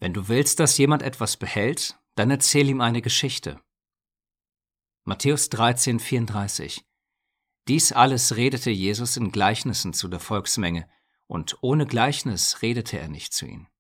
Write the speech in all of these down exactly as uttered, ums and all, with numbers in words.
Wenn du willst, dass jemand etwas behält, dann erzähl ihm eine Geschichte. Matthäus dreizehn, vierunddreißig. Dies alles redete Jesus in Gleichnissen zu der Volksmenge, und ohne Gleichnis redete er nicht zu ihnen.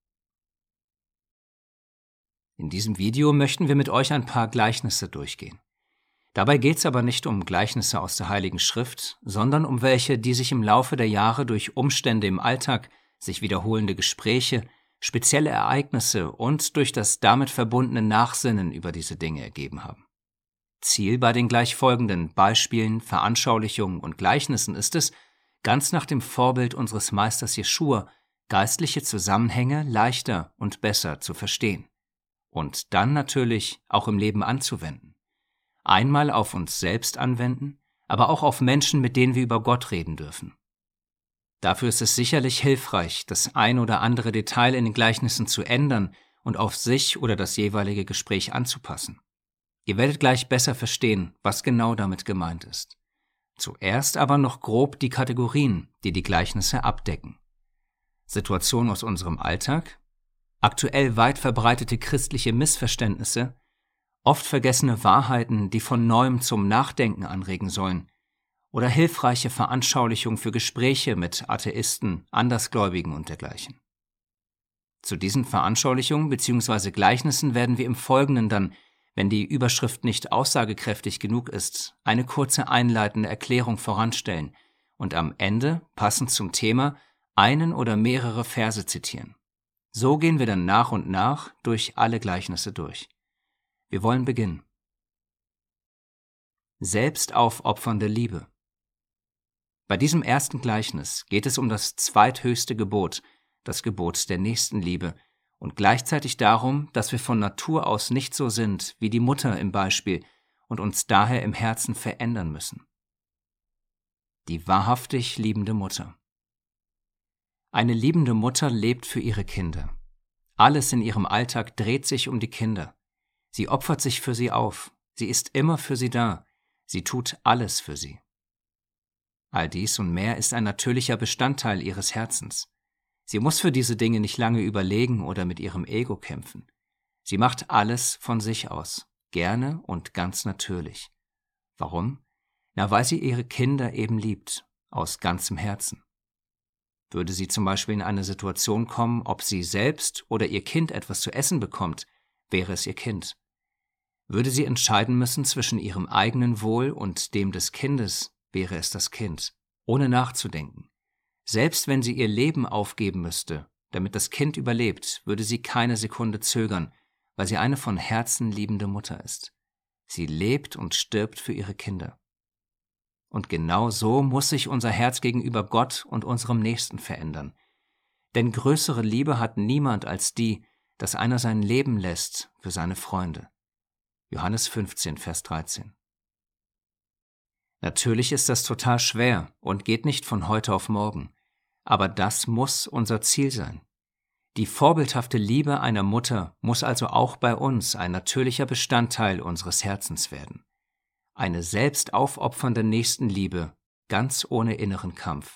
In diesem Video möchten wir mit euch ein paar Gleichnisse durchgehen. Dabei geht es aber nicht um Gleichnisse aus der Heiligen Schrift, sondern um welche, die sich im Laufe der Jahre durch Umstände im Alltag, sich wiederholende Gespräche, spezielle Ereignisse und durch das damit verbundene Nachsinnen über diese Dinge ergeben haben. Ziel bei den gleich folgenden Beispielen, Veranschaulichungen und Gleichnissen ist es, ganz nach dem Vorbild unseres Meisters Jeschua, geistliche Zusammenhänge leichter und besser zu verstehen. Und dann natürlich auch im Leben anzuwenden. Einmal auf uns selbst anwenden, aber auch auf Menschen, mit denen wir über Gott reden dürfen. Dafür ist es sicherlich hilfreich, das ein oder andere Detail in den Gleichnissen zu ändern und auf sich oder das jeweilige Gespräch anzupassen. Ihr werdet gleich besser verstehen, was genau damit gemeint ist. Zuerst aber noch grob die Kategorien, die die Gleichnisse abdecken. Situationen aus unserem Alltag, aktuell weit verbreitete christliche Missverständnisse, oft vergessene Wahrheiten, die von Neuem zum Nachdenken anregen sollen, oder hilfreiche Veranschaulichung für Gespräche mit Atheisten, Andersgläubigen und dergleichen. Zu diesen Veranschaulichungen bzw. Gleichnissen werden wir im Folgenden dann, wenn die Überschrift nicht aussagekräftig genug ist, eine kurze einleitende Erklärung voranstellen und am Ende, passend zum Thema, einen oder mehrere Verse zitieren. So gehen wir dann nach und nach durch alle Gleichnisse durch. Wir wollen beginnen. Selbstaufopfernde Liebe. Bei diesem ersten Gleichnis geht es um das zweithöchste Gebot, das Gebot der Nächstenliebe, und gleichzeitig darum, dass wir von Natur aus nicht so sind wie die Mutter im Beispiel und uns daher im Herzen verändern müssen. Die wahrhaftig liebende Mutter. Eine liebende Mutter lebt für ihre Kinder. Alles in ihrem Alltag dreht sich um die Kinder. Sie opfert sich für sie auf. Sie ist immer für sie da. Sie tut alles für sie. All dies und mehr ist ein natürlicher Bestandteil ihres Herzens. Sie muss für diese Dinge nicht lange überlegen oder mit ihrem Ego kämpfen. Sie macht alles von sich aus, gerne und ganz natürlich. Warum? Na, weil sie ihre Kinder eben liebt, aus ganzem Herzen. Würde sie zum Beispiel in eine Situation kommen, ob sie selbst oder ihr Kind etwas zu essen bekommt, wäre es ihr Kind. Würde sie entscheiden müssen zwischen ihrem eigenen Wohl und dem des Kindes, wäre es das Kind, ohne nachzudenken. Selbst wenn sie ihr Leben aufgeben müsste, damit das Kind überlebt, würde sie keine Sekunde zögern, weil sie eine von Herzen liebende Mutter ist. Sie lebt und stirbt für ihre Kinder. Und genau so muss sich unser Herz gegenüber Gott und unserem Nächsten verändern. Denn größere Liebe hat niemand als die, dass einer sein Leben lässt für seine Freunde. Johannes fünfzehn, Vers dreizehn. Natürlich ist das total schwer und geht nicht von heute auf morgen, aber das muss unser Ziel sein. Die vorbildhafte Liebe einer Mutter muss also auch bei uns ein natürlicher Bestandteil unseres Herzens werden. Eine selbst aufopfernde Nächstenliebe, ganz ohne inneren Kampf.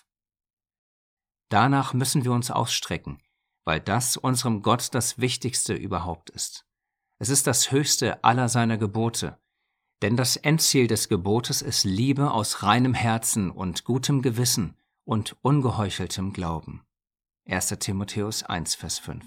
Danach müssen wir uns ausstrecken, weil das unserem Gott das Wichtigste überhaupt ist. Es ist das höchste aller seiner Gebote, denn das Endziel des Gebotes ist Liebe aus reinem Herzen und gutem Gewissen und ungeheucheltem Glauben. erster Timotheus eins, Vers fünf.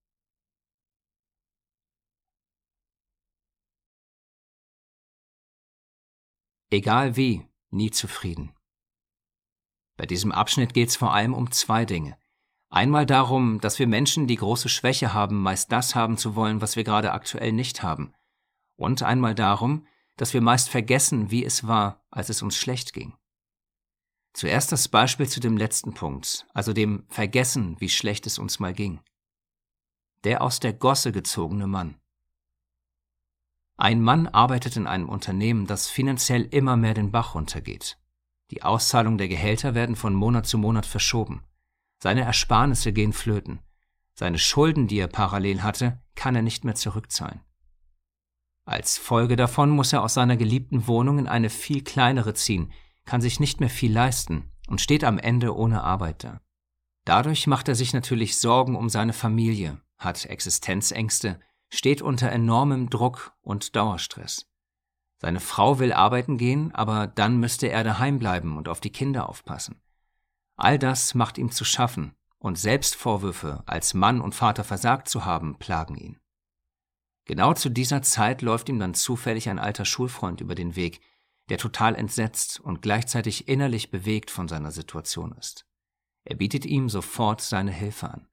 Egal wie, nie zufrieden. Bei diesem Abschnitt geht es vor allem um zwei Dinge. Einmal darum, dass wir Menschen die große Schwäche haben, meist das haben zu wollen, was wir gerade aktuell nicht haben. Und einmal darum, dass wir meist vergessen, wie es war, als es uns schlecht ging. Zuerst das Beispiel zu dem letzten Punkt, also dem Vergessen, wie schlecht es uns mal ging. Der aus der Gosse gezogene Mann. Ein Mann arbeitet in einem Unternehmen, das finanziell immer mehr den Bach runtergeht. Die Auszahlung der Gehälter werden von Monat zu Monat verschoben. Seine Ersparnisse gehen flöten. Seine Schulden, die er parallel hatte, kann er nicht mehr zurückzahlen. Als Folge davon muss er aus seiner geliebten Wohnung in eine viel kleinere ziehen, kann sich nicht mehr viel leisten und steht am Ende ohne Arbeit da. Dadurch macht er sich natürlich Sorgen um seine Familie, hat Existenzängste, steht unter enormem Druck und Dauerstress. Seine Frau will arbeiten gehen, aber dann müsste er daheim bleiben und auf die Kinder aufpassen. All das macht ihm zu schaffen, und Selbstvorwürfe, als Mann und Vater versagt zu haben, plagen ihn. Genau zu dieser Zeit läuft ihm dann zufällig ein alter Schulfreund über den Weg, der total entsetzt und gleichzeitig innerlich bewegt von seiner Situation ist. Er bietet ihm sofort seine Hilfe an.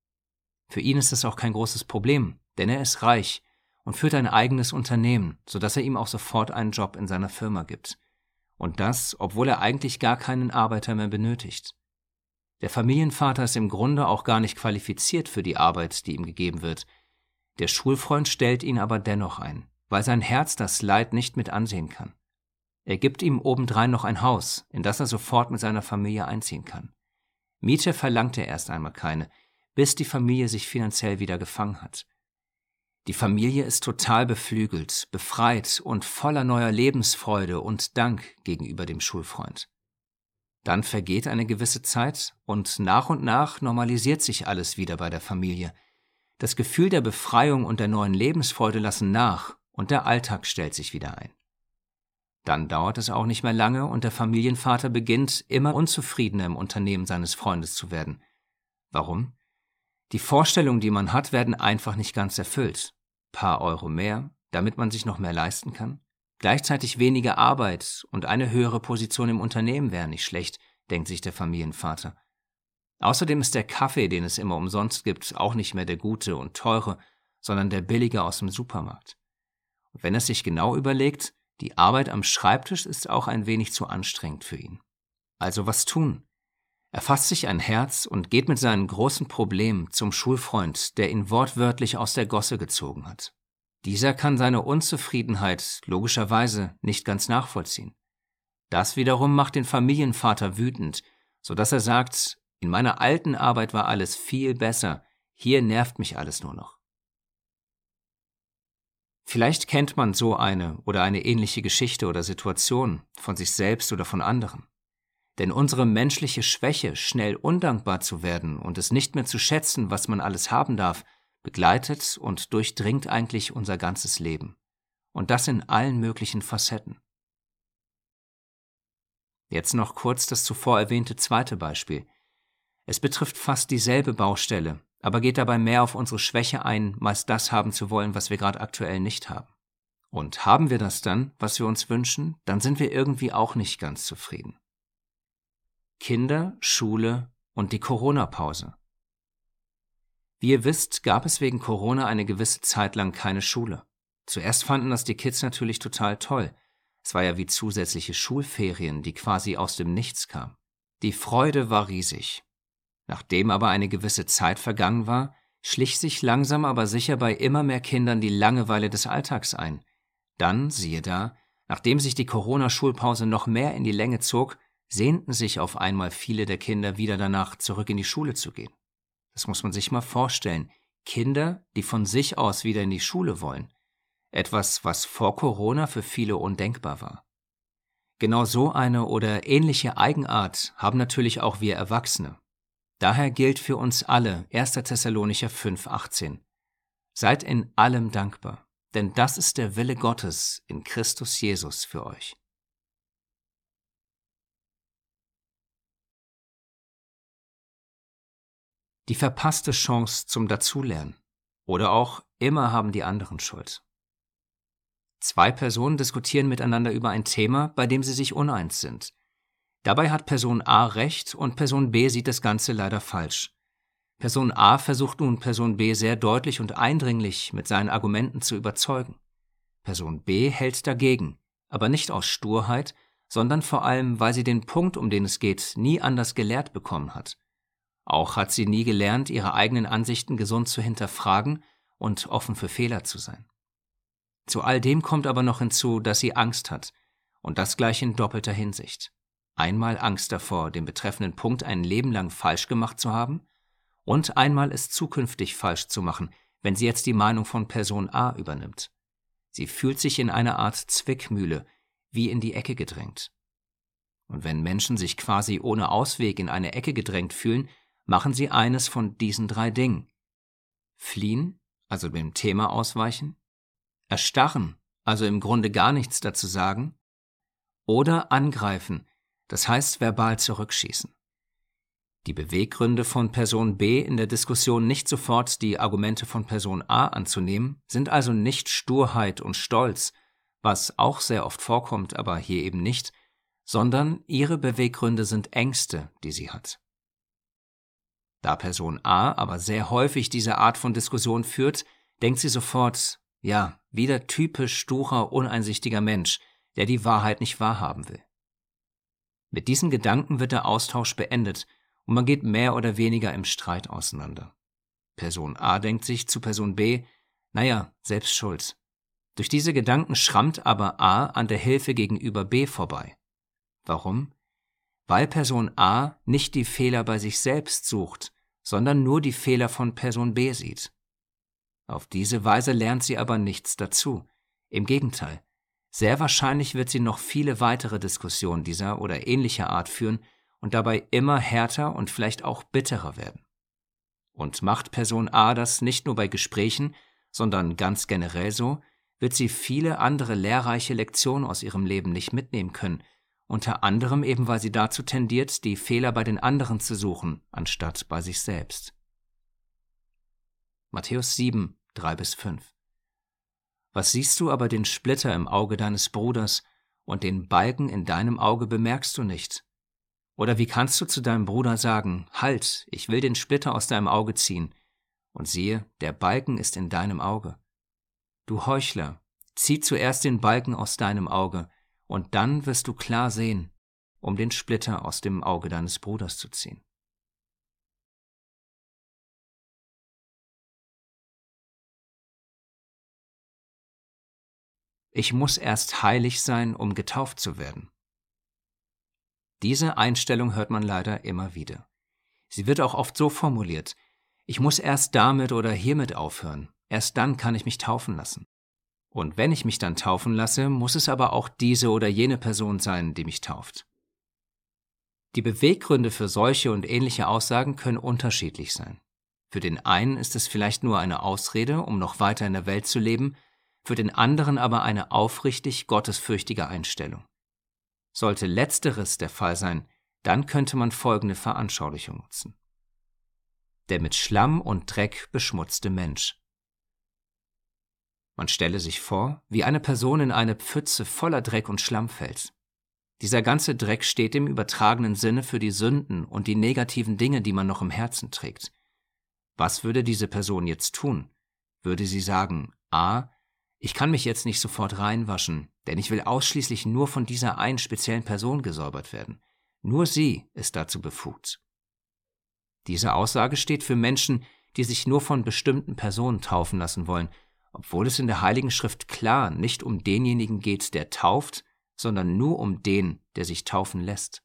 Für ihn ist es auch kein großes Problem, denn er ist reich und führt ein eigenes Unternehmen, sodass er ihm auch sofort einen Job in seiner Firma gibt. Und das, obwohl er eigentlich gar keinen Arbeiter mehr benötigt. Der Familienvater ist im Grunde auch gar nicht qualifiziert für die Arbeit, die ihm gegeben wird. Der Schulfreund stellt ihn aber dennoch ein, weil sein Herz das Leid nicht mit ansehen kann. Er gibt ihm obendrein noch ein Haus, in das er sofort mit seiner Familie einziehen kann. Miete verlangt er erst einmal keine, bis die Familie sich finanziell wieder gefangen hat. Die Familie ist total beflügelt, befreit und voller neuer Lebensfreude und Dank gegenüber dem Schulfreund. Dann vergeht eine gewisse Zeit und nach und nach normalisiert sich alles wieder bei der Familie. Das Gefühl der Befreiung und der neuen Lebensfreude lassen nach und der Alltag stellt sich wieder ein. Dann dauert es auch nicht mehr lange und der Familienvater beginnt, immer unzufriedener im Unternehmen seines Freundes zu werden. Warum? Die Vorstellungen, die man hat, werden einfach nicht ganz erfüllt. Paar Euro mehr, damit man sich noch mehr leisten kann. Gleichzeitig weniger Arbeit und eine höhere Position im Unternehmen wäre nicht schlecht, denkt sich der Familienvater. Außerdem ist der Kaffee, den es immer umsonst gibt, auch nicht mehr der gute und teure, sondern der billige aus dem Supermarkt. Und wenn er sich genau überlegt, die Arbeit am Schreibtisch ist auch ein wenig zu anstrengend für ihn. Also was tun? Er fasst sich ein Herz und geht mit seinen großen Problemen zum Schulfreund, der ihn wortwörtlich aus der Gosse gezogen hat. Dieser kann seine Unzufriedenheit logischerweise nicht ganz nachvollziehen. Das wiederum macht den Familienvater wütend, sodass er sagt, in meiner alten Arbeit war alles viel besser, hier nervt mich alles nur noch. Vielleicht kennt man so eine oder eine ähnliche Geschichte oder Situation von sich selbst oder von anderen. Denn unsere menschliche Schwäche, schnell undankbar zu werden und es nicht mehr zu schätzen, was man alles haben darf, begleitet und durchdringt eigentlich unser ganzes Leben. Und das in allen möglichen Facetten. Jetzt noch kurz das zuvor erwähnte zweite Beispiel. Es betrifft fast dieselbe Baustelle, aber geht dabei mehr auf unsere Schwäche ein, meist das haben zu wollen, was wir gerade aktuell nicht haben. Und haben wir das dann, was wir uns wünschen, dann sind wir irgendwie auch nicht ganz zufrieden. Kinder, Schule und die Corona-Pause. Wie ihr wisst, gab es wegen Corona eine gewisse Zeit lang keine Schule. Zuerst fanden das die Kids natürlich total toll. Es war ja wie zusätzliche Schulferien, die quasi aus dem Nichts kamen. Die Freude war riesig. Nachdem aber eine gewisse Zeit vergangen war, schlich sich langsam aber sicher bei immer mehr Kindern die Langeweile des Alltags ein. Dann, siehe da, nachdem sich die Corona-Schulpause noch mehr in die Länge zog, sehnten sich auf einmal viele der Kinder wieder danach, zurück in die Schule zu gehen. Das muss man sich mal vorstellen. Kinder, die von sich aus wieder in die Schule wollen. Etwas, was vor Corona für viele undenkbar war. Genau so eine oder ähnliche Eigenart haben natürlich auch wir Erwachsene. Daher gilt für uns alle erster Thessalonicher fünf achtzehn. Seid in allem dankbar, denn das ist der Wille Gottes in Christus Jesus für euch. Die verpasste Chance zum Dazulernen. Oder auch immer haben die anderen Schuld. Zwei Personen diskutieren miteinander über ein Thema, bei dem sie sich uneins sind. Dabei hat Person A recht und Person B sieht das Ganze leider falsch. Person A versucht nun Person B sehr deutlich und eindringlich mit seinen Argumenten zu überzeugen. Person B hält dagegen, aber nicht aus Sturheit, sondern vor allem, weil sie den Punkt, um den es geht, nie anders gelehrt bekommen hat. Auch hat sie nie gelernt, ihre eigenen Ansichten gesund zu hinterfragen und offen für Fehler zu sein. Zu all dem kommt aber noch hinzu, dass sie Angst hat, und das gleich in doppelter Hinsicht. Einmal Angst davor, den betreffenden Punkt ein Leben lang falsch gemacht zu haben, und einmal es zukünftig falsch zu machen, wenn sie jetzt die Meinung von Person A übernimmt. Sie fühlt sich in einer Art Zwickmühle, wie in die Ecke gedrängt. Und wenn Menschen sich quasi ohne Ausweg in eine Ecke gedrängt fühlen, machen sie eines von diesen drei Dingen. fliehen, also dem Thema ausweichen, erstarren, also im Grunde gar nichts dazu sagen, oder angreifen, das heißt verbal zurückschießen. Die Beweggründe von Person B in der Diskussion nicht sofort die Argumente von Person A anzunehmen, sind also nicht Sturheit und Stolz, was auch sehr oft vorkommt, aber hier eben nicht, sondern ihre Beweggründe sind Ängste, die sie hat. Da Person A aber sehr häufig diese Art von Diskussion führt, denkt sie sofort, ja, wieder typisch sturer, uneinsichtiger Mensch, der die Wahrheit nicht wahrhaben will. Mit diesen Gedanken wird der Austausch beendet und man geht mehr oder weniger im Streit auseinander. Person A denkt sich zu Person B, naja, selbst schuld. Durch diese Gedanken schrammt aber A an der Hilfe gegenüber B vorbei. Warum? Weil Person A nicht die Fehler bei sich selbst sucht, sondern nur die Fehler von Person B sieht. Auf diese Weise lernt sie aber nichts dazu. Im Gegenteil, sehr wahrscheinlich wird sie noch viele weitere Diskussionen dieser oder ähnlicher Art führen und dabei immer härter und vielleicht auch bitterer werden. Und macht Person A das nicht nur bei Gesprächen, sondern ganz generell so, wird sie viele andere lehrreiche Lektionen aus ihrem Leben nicht mitnehmen können, unter anderem eben, weil sie dazu tendiert, die Fehler bei den anderen zu suchen, anstatt bei sich selbst. Matthäus sieben, drei bis fünf. Was siehst du aber den Splitter im Auge deines Bruders und den Balken in deinem Auge bemerkst du nicht? Oder wie kannst du zu deinem Bruder sagen, halt, ich will den Splitter aus deinem Auge ziehen, und siehe, der Balken ist in deinem Auge? Du Heuchler, zieh zuerst den Balken aus deinem Auge, und dann wirst du klar sehen, um den Splitter aus dem Auge deines Bruders zu ziehen. Ich muss erst heilig sein, um getauft zu werden. Diese Einstellung hört man leider immer wieder. Sie wird auch oft so formuliert: Ich muss erst damit oder hiermit aufhören, erst dann kann ich mich taufen lassen. Und wenn ich mich dann taufen lasse, muss es aber auch diese oder jene Person sein, die mich tauft. Die Beweggründe für solche und ähnliche Aussagen können unterschiedlich sein. Für den einen ist es vielleicht nur eine Ausrede, um noch weiter in der Welt zu leben, für den anderen aber eine aufrichtig gottesfürchtige Einstellung. Sollte letzteres der Fall sein, dann könnte man folgende Veranschaulichung nutzen. Der mit Schlamm und Dreck beschmutzte Mensch. Man stelle sich vor, wie eine Person in eine Pfütze voller Dreck und Schlamm fällt. Dieser ganze Dreck steht im übertragenen Sinne für die Sünden und die negativen Dinge, die man noch im Herzen trägt. Was würde diese Person jetzt tun? Würde sie sagen, a, ich kann mich jetzt nicht sofort reinwaschen, denn ich will ausschließlich nur von dieser einen speziellen Person gesäubert werden. Nur sie ist dazu befugt. Diese Aussage steht für Menschen, die sich nur von bestimmten Personen taufen lassen wollen, obwohl es in der Heiligen Schrift klar nicht um denjenigen geht, der tauft, sondern nur um den, der sich taufen lässt.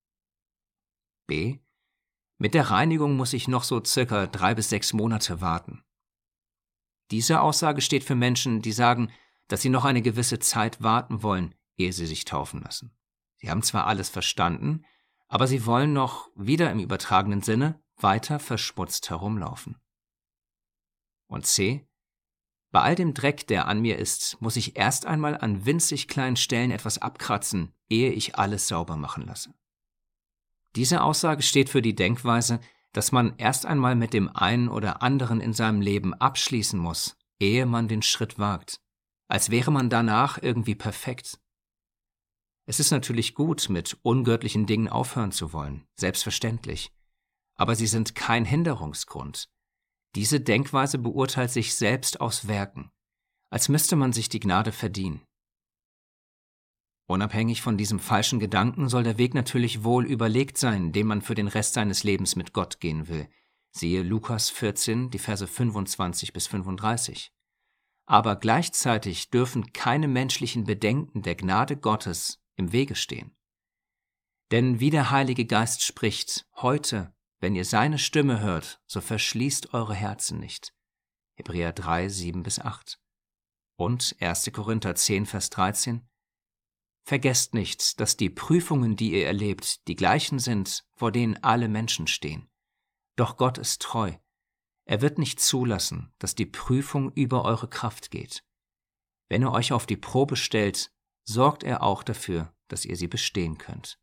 B. Mit der Reinigung muss ich noch so circa drei bis sechs Monate warten. Diese Aussage steht für Menschen, die sagen, dass sie noch eine gewisse Zeit warten wollen, ehe sie sich taufen lassen. Sie haben zwar alles verstanden, aber sie wollen noch, wieder im übertragenen Sinne, weiter verschmutzt herumlaufen. Und C. Bei all dem Dreck, der an mir ist, muss ich erst einmal an winzig kleinen Stellen etwas abkratzen, ehe ich alles sauber machen lasse. Diese Aussage steht für die Denkweise, dass man erst einmal mit dem einen oder anderen in seinem Leben abschließen muss, ehe man den Schritt wagt, als wäre man danach irgendwie perfekt. Es ist natürlich gut, mit ungöttlichen Dingen aufhören zu wollen, selbstverständlich, aber sie sind kein Hinderungsgrund. Diese Denkweise beurteilt sich selbst aus Werken, als müsste man sich die Gnade verdienen. Unabhängig von diesem falschen Gedanken soll der Weg natürlich wohl überlegt sein, den man für den Rest seines Lebens mit Gott gehen will. Siehe Lukas vierzehn, die Verse fünfundzwanzig bis fünfunddreißig. Aber gleichzeitig dürfen keine menschlichen Bedenken der Gnade Gottes im Wege stehen. Denn wie der Heilige Geist spricht, heute, wenn ihr seine Stimme hört, so verschließt eure Herzen nicht. Hebräer drei, sieben bis acht. Und erster Korinther zehn, Vers dreizehn. Vergesst nicht, dass die Prüfungen, die ihr erlebt, die gleichen sind, vor denen alle Menschen stehen. Doch Gott ist treu. Er wird nicht zulassen, dass die Prüfung über eure Kraft geht. Wenn er euch auf die Probe stellt, sorgt er auch dafür, dass ihr sie bestehen könnt.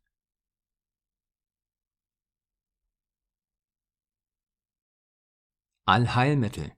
Allheilmittel.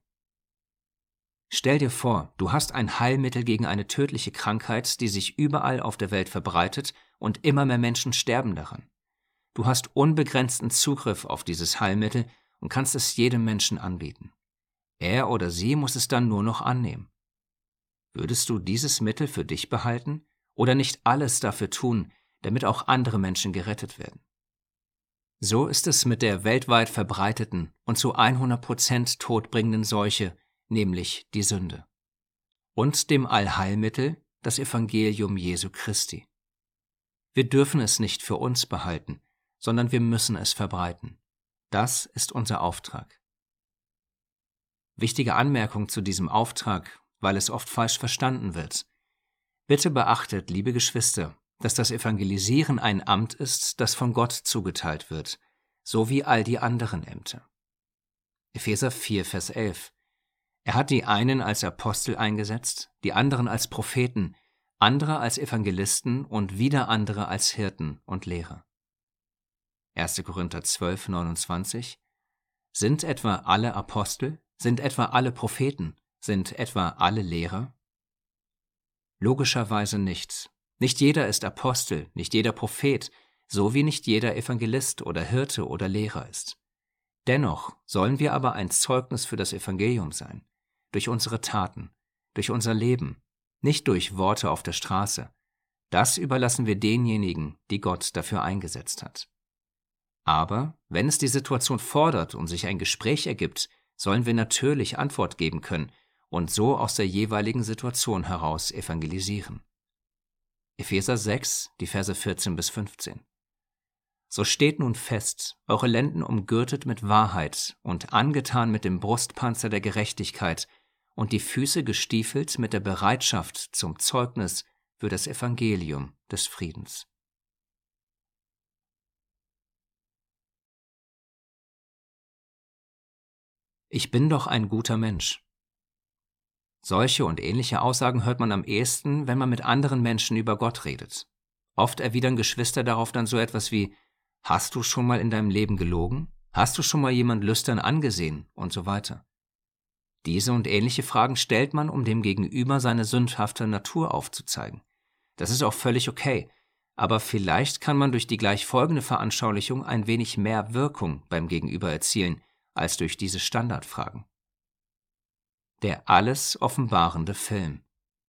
Stell dir vor, du hast ein Heilmittel gegen eine tödliche Krankheit, die sich überall auf der Welt verbreitet und immer mehr Menschen sterben daran. Du hast unbegrenzten Zugriff auf dieses Heilmittel und kannst es jedem Menschen anbieten. Er oder sie muss es dann nur noch annehmen. Würdest du dieses Mittel für dich behalten oder nicht alles dafür tun, damit auch andere Menschen gerettet werden? So ist es mit der weltweit verbreiteten und zu hundert Prozent todbringenden Seuche, nämlich die Sünde. Und dem Allheilmittel, das Evangelium Jesu Christi. Wir dürfen es nicht für uns behalten, sondern wir müssen es verbreiten. Das ist unser Auftrag. Wichtige Anmerkung zu diesem Auftrag, weil es oft falsch verstanden wird. Bitte beachtet, liebe Geschwister, dass das Evangelisieren ein Amt ist, das von Gott zugeteilt wird, so wie all die anderen Ämter. Epheser vier, Vers elf. Er hat die einen als Apostel eingesetzt, die anderen als Propheten, andere als Evangelisten und wieder andere als Hirten und Lehrer. erster Korinther zwölf, neunundzwanzig. Sind etwa alle Apostel? Sind etwa alle Propheten? Sind etwa alle Lehrer? Logischerweise nicht. Nicht jeder ist Apostel, nicht jeder Prophet, so wie nicht jeder Evangelist oder Hirte oder Lehrer ist. Dennoch sollen wir aber ein Zeugnis für das Evangelium sein, durch unsere Taten, durch unser Leben, nicht durch Worte auf der Straße. Das überlassen wir denjenigen, die Gott dafür eingesetzt hat. Aber wenn es die Situation fordert und sich ein Gespräch ergibt, sollen wir natürlich Antwort geben können und so aus der jeweiligen Situation heraus evangelisieren. Epheser sechs, die Verse vierzehn bis fünfzehn. So steht nun fest, eure Lenden umgürtet mit Wahrheit und angetan mit dem Brustpanzer der Gerechtigkeit und die Füße gestiefelt mit der Bereitschaft zum Zeugnis für das Evangelium des Friedens. Ich bin doch ein guter Mensch. Solche und ähnliche Aussagen hört man am ehesten, wenn man mit anderen Menschen über Gott redet. Oft erwidern Geschwister darauf dann so etwas wie: Hast du schon mal in deinem Leben gelogen? Hast du schon mal jemand lüstern angesehen? Und so weiter. Diese und ähnliche Fragen stellt man, um dem Gegenüber seine sündhafte Natur aufzuzeigen. Das ist auch völlig okay, aber vielleicht kann man durch die gleich folgende Veranschaulichung ein wenig mehr Wirkung beim Gegenüber erzielen, als durch diese Standardfragen. Der alles offenbarende Film.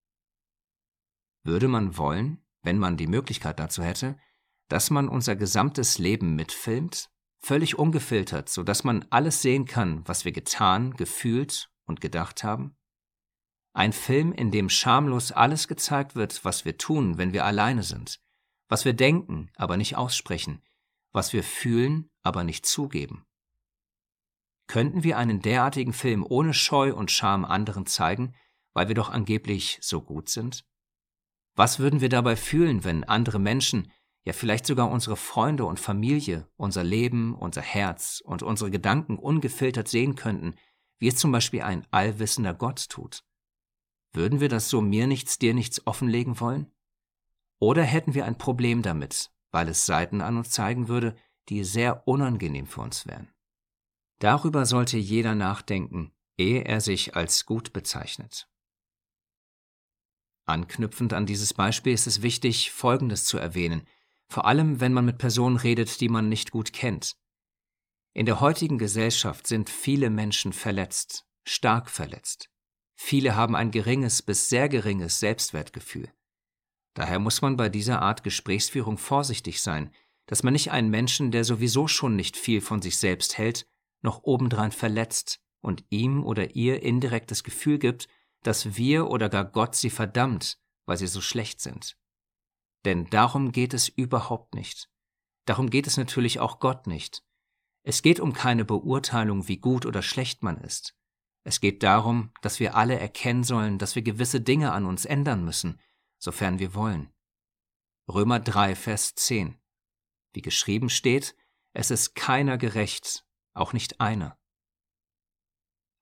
Würde man wollen, wenn man die Möglichkeit dazu hätte, dass man unser gesamtes Leben mitfilmt, völlig ungefiltert, sodass man alles sehen kann, was wir getan, gefühlt und gedacht haben? Ein Film, in dem schamlos alles gezeigt wird, was wir tun, wenn wir alleine sind, was wir denken, aber nicht aussprechen, was wir fühlen, aber nicht zugeben. Könnten wir einen derartigen Film ohne Scheu und Scham anderen zeigen, weil wir doch angeblich so gut sind? Was würden wir dabei fühlen, wenn andere Menschen, ja vielleicht sogar unsere Freunde und Familie, unser Leben, unser Herz und unsere Gedanken ungefiltert sehen könnten, wie es zum Beispiel ein allwissender Gott tut? Würden wir das so mir nichts, dir nichts offenlegen wollen? Oder hätten wir ein Problem damit, weil es Seiten an uns zeigen würde, die sehr unangenehm für uns wären? Darüber sollte jeder nachdenken, ehe er sich als gut bezeichnet. Anknüpfend an dieses Beispiel ist es wichtig, Folgendes zu erwähnen, vor allem wenn man mit Personen redet, die man nicht gut kennt. In der heutigen Gesellschaft sind viele Menschen verletzt, stark verletzt. Viele haben ein geringes bis sehr geringes Selbstwertgefühl. Daher muss man bei dieser Art Gesprächsführung vorsichtig sein, dass man nicht einen Menschen, der sowieso schon nicht viel von sich selbst hält, noch obendrein verletzt und ihm oder ihr indirekt das Gefühl gibt, dass wir oder gar Gott sie verdammt, weil sie so schlecht sind. Denn darum geht es überhaupt nicht. Darum geht es natürlich auch Gott nicht. Es geht um keine Beurteilung, wie gut oder schlecht man ist. Es geht darum, dass wir alle erkennen sollen, dass wir gewisse Dinge an uns ändern müssen, sofern wir wollen. Römer drei, Vers zehn. Wie geschrieben steht, es ist keiner gerecht, auch nicht einer.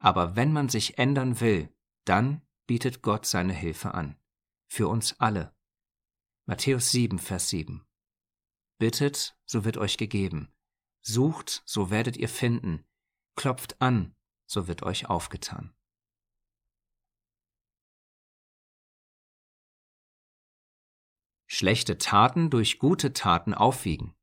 Aber wenn man sich ändern will, dann bietet Gott seine Hilfe an. Für uns alle. Matthäus sieben, Vers sieben. Bittet, so wird euch gegeben. Sucht, so werdet ihr finden. Klopft an, so wird euch aufgetan. Schlechte Taten durch gute Taten aufwiegen.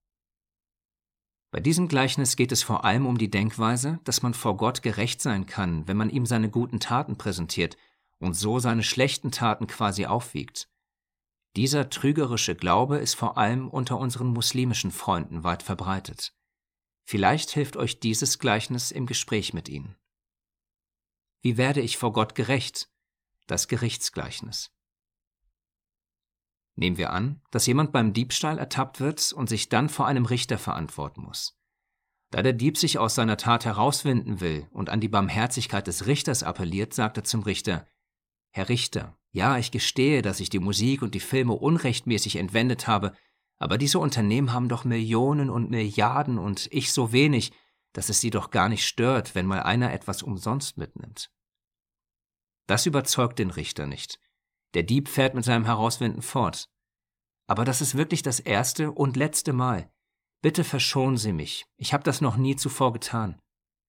Bei diesem Gleichnis geht es vor allem um die Denkweise, dass man vor Gott gerecht sein kann, wenn man ihm seine guten Taten präsentiert und so seine schlechten Taten quasi aufwiegt. Dieser trügerische Glaube ist vor allem unter unseren muslimischen Freunden weit verbreitet. Vielleicht hilft euch dieses Gleichnis im Gespräch mit ihnen. Wie werde ich vor Gott gerecht? Das Gerichtsgleichnis. Nehmen wir an, dass jemand beim Diebstahl ertappt wird und sich dann vor einem Richter verantworten muss. Da der Dieb sich aus seiner Tat herauswinden will und an die Barmherzigkeit des Richters appelliert, sagt er zum Richter: Herr Richter, ja, ich gestehe, dass ich die Musik und die Filme unrechtmäßig entwendet habe, aber diese Unternehmen haben doch Millionen und Milliarden und ich so wenig, dass es sie doch gar nicht stört, wenn mal einer etwas umsonst mitnimmt. Das überzeugt den Richter nicht. Der Dieb fährt mit seinem Herauswinden fort. Aber das ist wirklich das erste und letzte Mal. Bitte verschonen Sie mich. Ich habe das noch nie zuvor getan.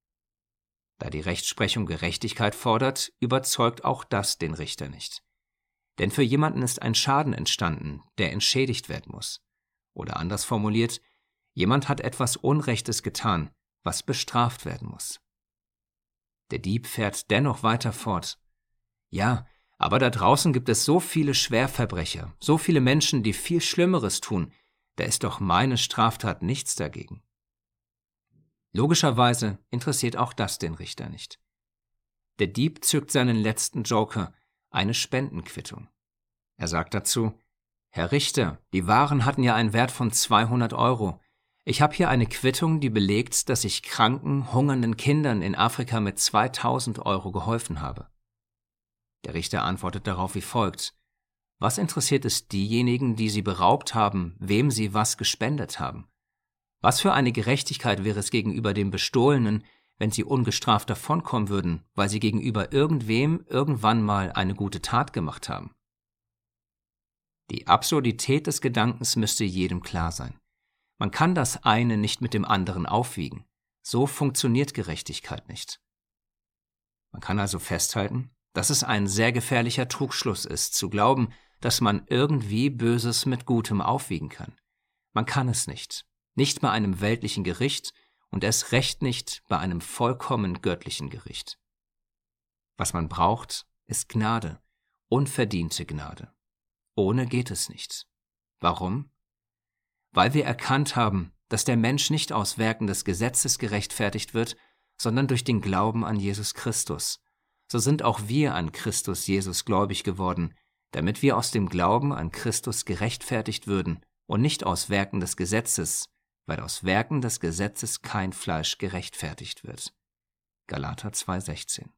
Da die Rechtsprechung Gerechtigkeit fordert, überzeugt auch das den Richter nicht. Denn für jemanden ist ein Schaden entstanden, der entschädigt werden muss. Oder anders formuliert, jemand hat etwas Unrechtes getan, was bestraft werden muss. Der Dieb fährt dennoch weiter fort. Ja, aber da draußen gibt es so viele Schwerverbrecher, so viele Menschen, die viel Schlimmeres tun, da ist doch meine Straftat nichts dagegen. Logischerweise interessiert auch das den Richter nicht. Der Dieb zückt seinen letzten Joker, eine Spendenquittung. Er sagt dazu: Herr Richter, die Waren hatten ja einen Wert von zweihundert Euro. Ich habe hier eine Quittung, die belegt, dass ich kranken, hungernden Kindern in Afrika mit zweitausend Euro geholfen habe. Der Richter antwortet darauf wie folgt: Was interessiert es diejenigen, die sie beraubt haben, wem sie was gespendet haben? Was für eine Gerechtigkeit wäre es gegenüber dem Bestohlenen, wenn sie ungestraft davonkommen würden, weil sie gegenüber irgendwem irgendwann mal eine gute Tat gemacht haben? Die Absurdität des Gedankens müsste jedem klar sein. Man kann das eine nicht mit dem anderen aufwiegen. So funktioniert Gerechtigkeit nicht. Man kann also festhalten, dass es ein sehr gefährlicher Trugschluss ist, zu glauben, dass man irgendwie Böses mit Gutem aufwiegen kann. Man kann es nicht. Nicht bei einem weltlichen Gericht und erst recht nicht bei einem vollkommen göttlichen Gericht. Was man braucht, ist Gnade, unverdiente Gnade. Ohne geht es nicht. Warum? Weil wir erkannt haben, dass der Mensch nicht aus Werken des Gesetzes gerechtfertigt wird, sondern durch den Glauben an Jesus Christus. So sind auch wir an Christus Jesus gläubig geworden, damit wir aus dem Glauben an Christus gerechtfertigt würden und nicht aus Werken des Gesetzes, weil aus Werken des Gesetzes kein Fleisch gerechtfertigt wird. Galater zwei sechzehn.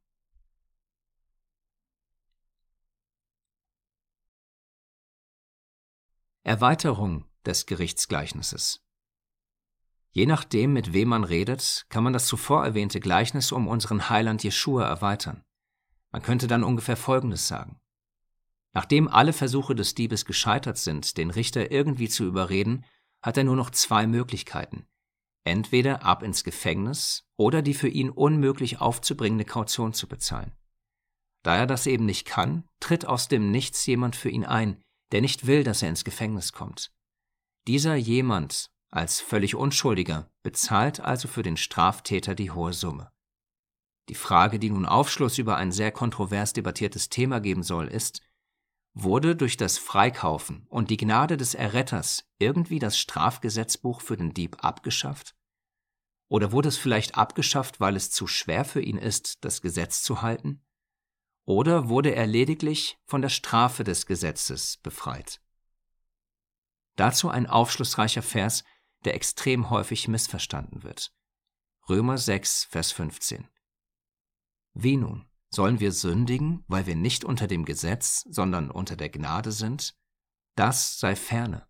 Erweiterung des Gerichtsgleichnisses. Je nachdem, mit wem man redet, kann man das zuvor erwähnte Gleichnis um unseren Heiland Jeschua erweitern. Man könnte dann ungefähr Folgendes sagen: Nachdem alle Versuche des Diebes gescheitert sind, den Richter irgendwie zu überreden, hat er nur noch zwei Möglichkeiten. Entweder ab ins Gefängnis oder die für ihn unmöglich aufzubringende Kaution zu bezahlen. Da er das eben nicht kann, tritt aus dem Nichts jemand für ihn ein, der nicht will, dass er ins Gefängnis kommt. Dieser jemand, als völlig Unschuldiger, bezahlt also für den Straftäter die hohe Summe. Die Frage, die nun Aufschluss über ein sehr kontrovers debattiertes Thema geben soll, ist: Wurde durch das Freikaufen und die Gnade des Erretters irgendwie das Strafgesetzbuch für den Dieb abgeschafft? Oder wurde es vielleicht abgeschafft, weil es zu schwer für ihn ist, das Gesetz zu halten? Oder wurde er lediglich von der Strafe des Gesetzes befreit? Dazu ein aufschlussreicher Vers, der extrem häufig missverstanden wird. Römer sechs, Vers fünfzehn. Wie nun? Sollen wir sündigen, weil wir nicht unter dem Gesetz, sondern unter der Gnade sind? Das sei ferne.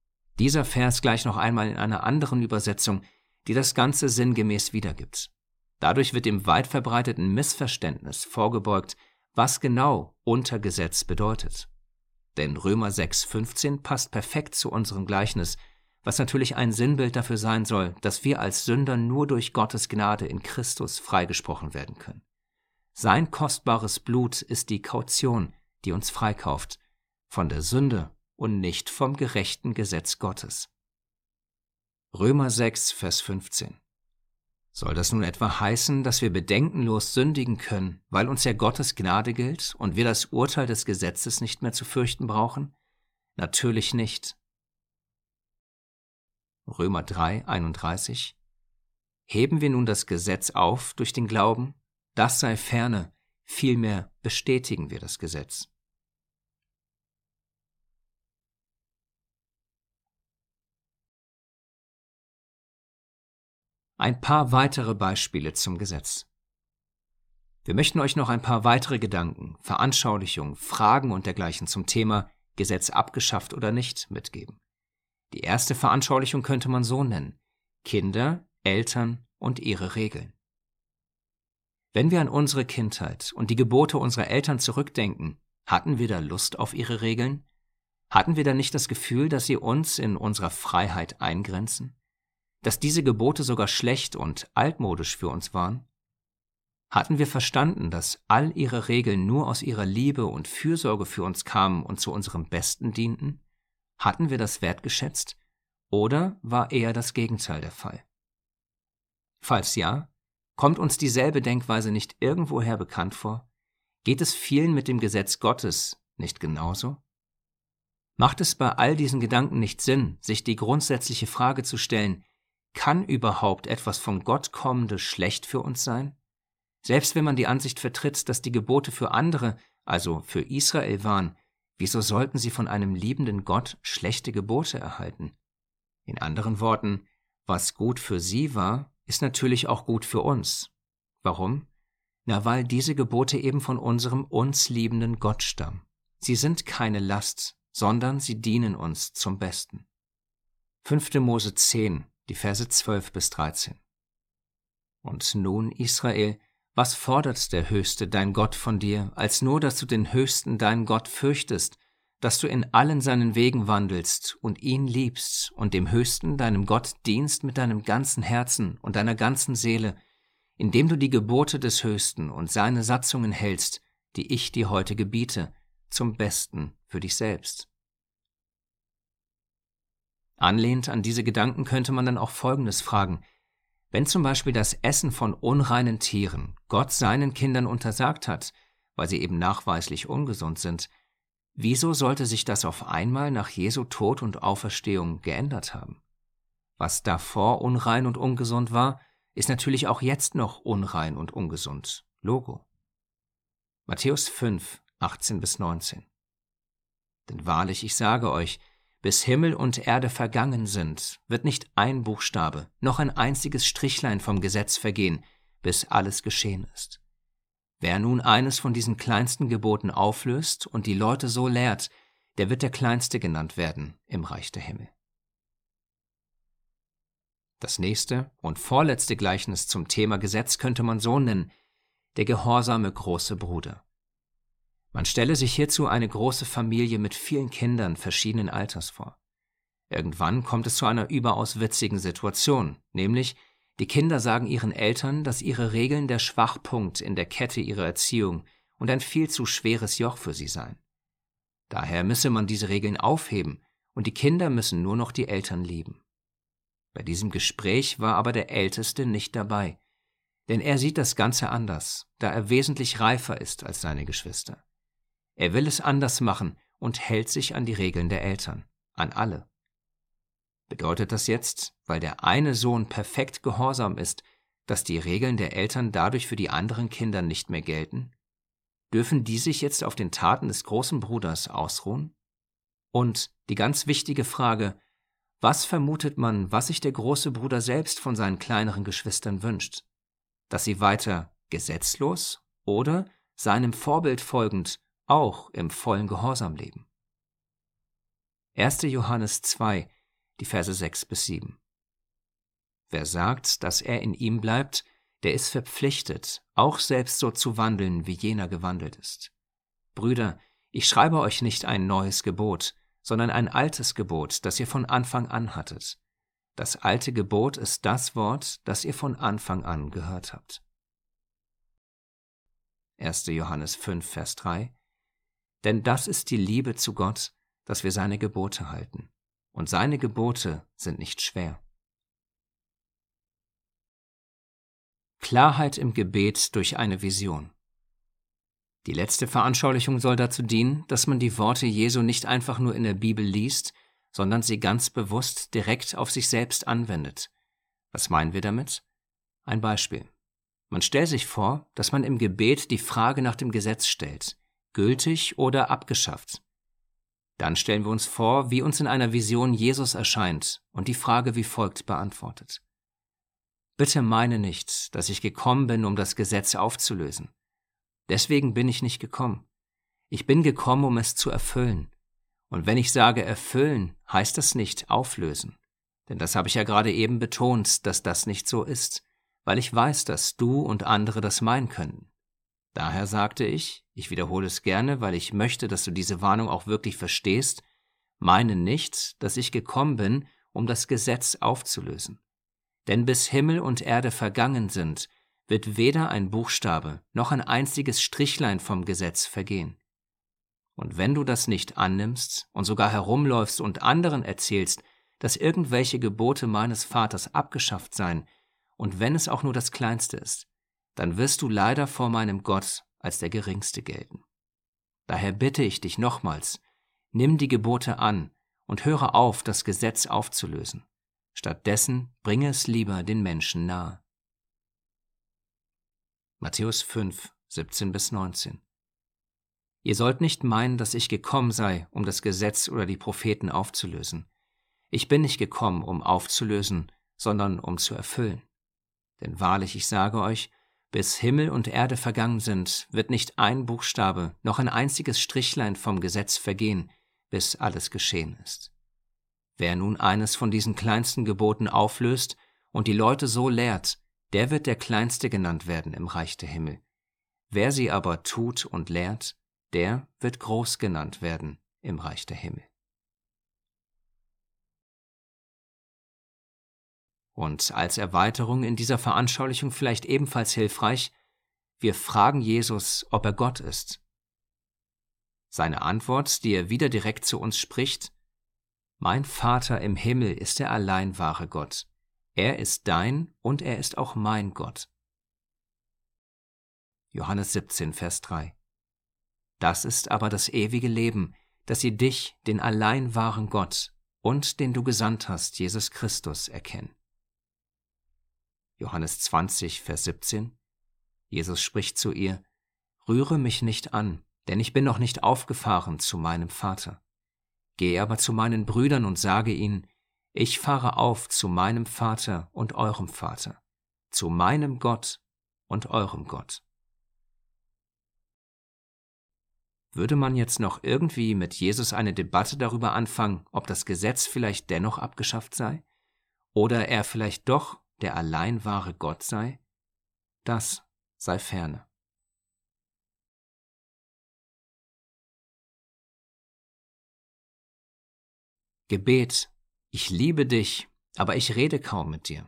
Dieser Vers gleich noch einmal in einer anderen Übersetzung, die das Ganze sinngemäß wiedergibt. Dadurch wird dem weit verbreiteten Missverständnis vorgebeugt, was genau unter Gesetz bedeutet. Denn Römer sechs fünfzehn passt perfekt zu unserem Gleichnis, was natürlich ein Sinnbild dafür sein soll, dass wir als Sünder nur durch Gottes Gnade in Christus freigesprochen werden können. Sein kostbares Blut ist die Kaution, die uns freikauft, von der Sünde und nicht vom gerechten Gesetz Gottes. Römer sechs, Vers fünfzehn. Soll das nun etwa heißen, dass wir bedenkenlos sündigen können, weil uns ja Gottes Gnade gilt und wir das Urteil des Gesetzes nicht mehr zu fürchten brauchen? Natürlich nicht. Römer drei, einunddreißig. Heben wir nun das Gesetz auf durch den Glauben? Das sei ferne, vielmehr bestätigen wir das Gesetz. Ein paar weitere Beispiele zum Gesetz. Wir möchten euch noch ein paar weitere Gedanken, Veranschaulichungen, Fragen und dergleichen zum Thema Gesetz abgeschafft oder nicht mitgeben. Die erste Veranschaulichung könnte man so nennen: Kinder, Eltern und ihre Regeln. Wenn wir an unsere Kindheit und die Gebote unserer Eltern zurückdenken, hatten wir da Lust auf ihre Regeln? Hatten wir da nicht das Gefühl, dass sie uns in unserer Freiheit eingrenzen? Dass diese Gebote sogar schlecht und altmodisch für uns waren? Hatten wir verstanden, dass all ihre Regeln nur aus ihrer Liebe und Fürsorge für uns kamen und zu unserem Besten dienten? Hatten wir das wertgeschätzt? Oder war eher das Gegenteil der Fall? Falls ja, kommt uns dieselbe Denkweise nicht irgendwoher bekannt vor? Geht es vielen mit dem Gesetz Gottes nicht genauso? Macht es bei all diesen Gedanken nicht Sinn, sich die grundsätzliche Frage zu stellen: Kann überhaupt etwas von Gott Kommendes schlecht für uns sein? Selbst wenn man die Ansicht vertritt, dass die Gebote für andere, also für Israel waren, wieso sollten sie von einem liebenden Gott schlechte Gebote erhalten? In anderen Worten, was gut für sie war, ist natürlich auch gut für uns. Warum? Na, weil diese Gebote eben von unserem uns liebenden Gott stammen. Sie sind keine Last, sondern sie dienen uns zum Besten. fünfte Mose zehn, die Verse zwölf bis dreizehn. Und nun, Israel, was fordert der Höchste, dein Gott, von dir, als nur, dass du den Höchsten, deinen Gott, fürchtest, dass du in allen seinen Wegen wandelst und ihn liebst und dem Höchsten, deinem Gott, dienst mit deinem ganzen Herzen und deiner ganzen Seele, indem du die Gebote des Höchsten und seine Satzungen hältst, die ich dir heute gebiete, zum Besten für dich selbst. Anlehnt an diese Gedanken könnte man dann auch Folgendes fragen: Wenn zum Beispiel das Essen von unreinen Tieren Gott seinen Kindern untersagt hat, weil sie eben nachweislich ungesund sind, wieso sollte sich das auf einmal nach Jesu Tod und Auferstehung geändert haben? Was davor unrein und ungesund war, ist natürlich auch jetzt noch unrein und ungesund. Logo. Matthäus fünf, achtzehn bis neunzehn. Denn wahrlich, ich sage euch, bis Himmel und Erde vergangen sind, wird nicht ein Buchstabe, noch ein einziges Strichlein vom Gesetz vergehen, bis alles geschehen ist. Wer nun eines von diesen kleinsten Geboten auflöst und die Leute so lehrt, der wird der Kleinste genannt werden im Reich der Himmel. Das nächste und vorletzte Gleichnis zum Thema Gesetz könnte man so nennen: der gehorsame große Bruder. Man stelle sich hierzu eine große Familie mit vielen Kindern verschiedenen Alters vor. Irgendwann kommt es zu einer überaus witzigen Situation, nämlich die Kinder sagen ihren Eltern, dass ihre Regeln der Schwachpunkt in der Kette ihrer Erziehung und ein viel zu schweres Joch für sie seien. Daher müsse man diese Regeln aufheben und die Kinder müssen nur noch die Eltern lieben. Bei diesem Gespräch war aber der Älteste nicht dabei, denn er sieht das Ganze anders, da er wesentlich reifer ist als seine Geschwister. Er will es anders machen und hält sich an die Regeln der Eltern, an alle. Bedeutet das jetzt, weil der eine Sohn perfekt gehorsam ist, dass die Regeln der Eltern dadurch für die anderen Kinder nicht mehr gelten? Dürfen die sich jetzt auf den Taten des großen Bruders ausruhen? Und die ganz wichtige Frage: Was vermutet man, was sich der große Bruder selbst von seinen kleineren Geschwistern wünscht? Dass sie weiter gesetzlos oder seinem Vorbild folgend auch im vollen Gehorsam leben? erster Johannes zwei, die Verse sechs bis sieben. Wer sagt, dass er in ihm bleibt, der ist verpflichtet, auch selbst so zu wandeln, wie jener gewandelt ist. Brüder, ich schreibe euch nicht ein neues Gebot, sondern ein altes Gebot, das ihr von Anfang an hattet. Das alte Gebot ist das Wort, das ihr von Anfang an gehört habt. erster Johannes fünf, Vers drei. Denn das ist die Liebe zu Gott, dass wir seine Gebote halten. Und seine Gebote sind nicht schwer. Klarheit im Gebet durch eine Vision. Die letzte Veranschaulichung soll dazu dienen, dass man die Worte Jesu nicht einfach nur in der Bibel liest, sondern sie ganz bewusst direkt auf sich selbst anwendet. Was meinen wir damit? Ein Beispiel. Man stellt sich vor, dass man im Gebet die Frage nach dem Gesetz stellt, gültig oder abgeschafft. Dann stellen wir uns vor, wie uns in einer Vision Jesus erscheint und die Frage wie folgt beantwortet. Bitte meine nicht, dass ich gekommen bin, um das Gesetz aufzulösen. Deswegen bin ich nicht gekommen. Ich bin gekommen, um es zu erfüllen. Und wenn ich sage erfüllen, heißt das nicht auflösen. Denn das habe ich ja gerade eben betont, dass das nicht so ist, weil ich weiß, dass du und andere das meinen können. Daher sagte ich, ich wiederhole es gerne, weil ich möchte, dass du diese Warnung auch wirklich verstehst, meine nicht, dass ich gekommen bin, um das Gesetz aufzulösen. Denn bis Himmel und Erde vergangen sind, wird weder ein Buchstabe noch ein einziges Strichlein vom Gesetz vergehen. Und wenn du das nicht annimmst und sogar herumläufst und anderen erzählst, dass irgendwelche Gebote meines Vaters abgeschafft seien, und wenn es auch nur das Kleinste ist, dann wirst du leider vor meinem Gott als der Geringste gelten. Daher bitte ich dich nochmals, nimm die Gebote an und höre auf, das Gesetz aufzulösen. Stattdessen bringe es lieber den Menschen nahe. Matthäus fünf, siebzehn bis neunzehn. Ihr sollt nicht meinen, dass ich gekommen sei, um das Gesetz oder die Propheten aufzulösen. Ich bin nicht gekommen, um aufzulösen, sondern um zu erfüllen. Denn wahrlich, ich sage euch, bis Himmel und Erde vergangen sind, wird nicht ein Buchstabe noch ein einziges Strichlein vom Gesetz vergehen, bis alles geschehen ist. Wer nun eines von diesen kleinsten Geboten auflöst und die Leute so lehrt, der wird der Kleinste genannt werden im Reich der Himmel. Wer sie aber tut und lehrt, der wird groß genannt werden im Reich der Himmel. Und als Erweiterung in dieser Veranschaulichung vielleicht ebenfalls hilfreich, wir fragen Jesus, ob er Gott ist. Seine Antwort, die er wieder direkt zu uns spricht: Mein Vater im Himmel ist der allein wahre Gott. Er ist dein und er ist auch mein Gott. Johannes siebzehn, Vers drei. Das ist aber das ewige Leben, dass sie dich, den allein wahren Gott und den du gesandt hast, Jesus Christus, erkennen. Johannes zwanzig, Vers siebzehn. Jesus spricht zu ihr: Rühre mich nicht an, denn ich bin noch nicht aufgefahren zu meinem Vater. Geh aber zu meinen Brüdern und sage ihnen: Ich fahre auf zu meinem Vater und eurem Vater, zu meinem Gott und eurem Gott. Würde man jetzt noch irgendwie mit Jesus eine Debatte darüber anfangen, ob das Gesetz vielleicht dennoch abgeschafft sei? Oder er vielleicht doch der allein wahre Gott sei? Das sei ferne. Gebet: Ich liebe dich, aber ich rede kaum mit dir.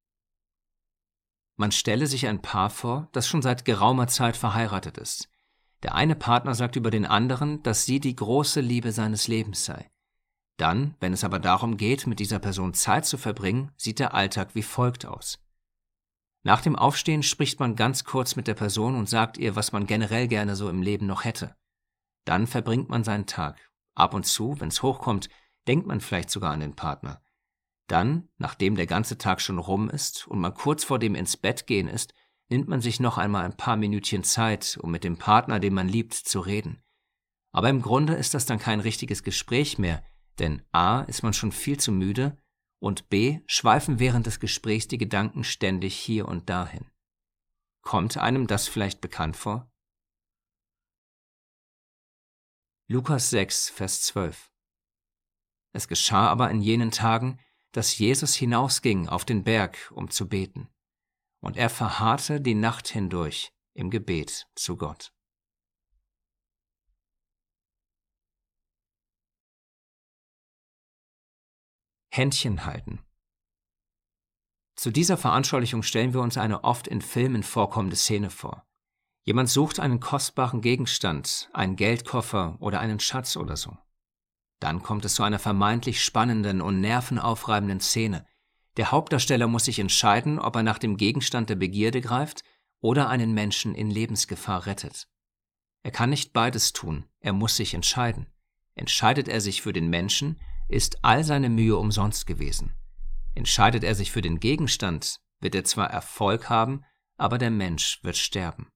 Man stelle sich ein Paar vor, das schon seit geraumer Zeit verheiratet ist. Der eine Partner sagt über den anderen, dass sie die große Liebe seines Lebens sei. Dann, wenn es aber darum geht, mit dieser Person Zeit zu verbringen, sieht der Alltag wie folgt aus. Nach dem Aufstehen spricht man ganz kurz mit der Person und sagt ihr, was man generell gerne so im Leben noch hätte. Dann verbringt man seinen Tag. Ab und zu, wenn es hochkommt, denkt man vielleicht sogar an den Partner. Dann, nachdem der ganze Tag schon rum ist und man kurz vor dem ins Bett gehen ist, nimmt man sich noch einmal ein paar Minütchen Zeit, um mit dem Partner, den man liebt, zu reden. Aber im Grunde ist das dann kein richtiges Gespräch mehr, denn a. ist man schon viel zu müde und b. schweifen während des Gesprächs die Gedanken ständig hier und dahin. Kommt einem das vielleicht bekannt vor? Lukas sechs, Vers zwölf. Es geschah aber in jenen Tagen, dass Jesus hinausging auf den Berg, um zu beten. und er verharrte die Nacht hindurch im Gebet zu Gott. Händchen halten. Zu dieser Veranschaulichung stellen wir uns eine oft in Filmen vorkommende Szene vor. Jemand sucht einen kostbaren Gegenstand, einen Geldkoffer oder einen Schatz oder so. Dann kommt es zu einer vermeintlich spannenden und nervenaufreibenden Szene. Der Hauptdarsteller muss sich entscheiden, ob er nach dem Gegenstand der Begierde greift oder einen Menschen in Lebensgefahr rettet. Er kann nicht beides tun, er muss sich entscheiden. Entscheidet er sich für den Menschen, ist all seine Mühe umsonst gewesen. Entscheidet er sich für den Gegenstand, wird er zwar Erfolg haben, aber der Mensch wird sterben.